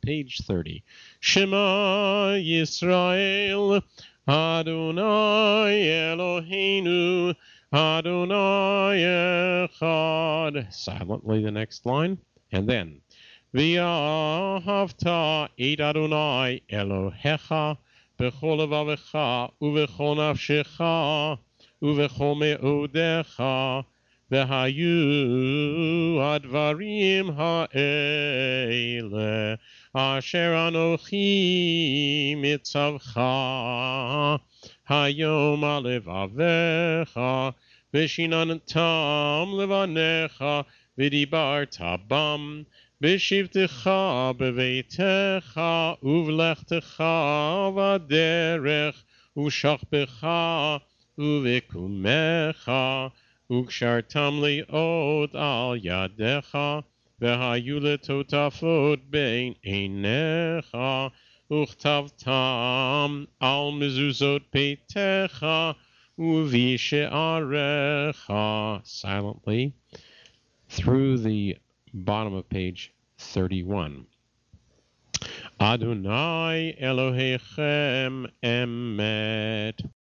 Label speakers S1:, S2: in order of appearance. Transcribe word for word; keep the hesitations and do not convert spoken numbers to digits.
S1: page thirty. Shema Yisrael, Adonai Eloheinu, Adonai Echad. Silently the next line. And then, V'ahavta et Adonai Elohecha, b'chol levavecha, u'v'chol nafshecha, u'v'chol me'odecha, v'hayu advarim ha'ele, asher anochi mitzavcha, hayom alevavecha, v'shinantam levanecha, v'dibarta bam, B'shivtecha b'veitecha uv'lechtecha v'derech u'shachbecha u'v'kumecha u'kshartam li'ot al yadecha v'hayu letotafot bein einecha u'chtavtam al mezuzot peitecha u'vishe'arecha. Silently through the bottom of page thirty-one. Adonai Elohechem emet.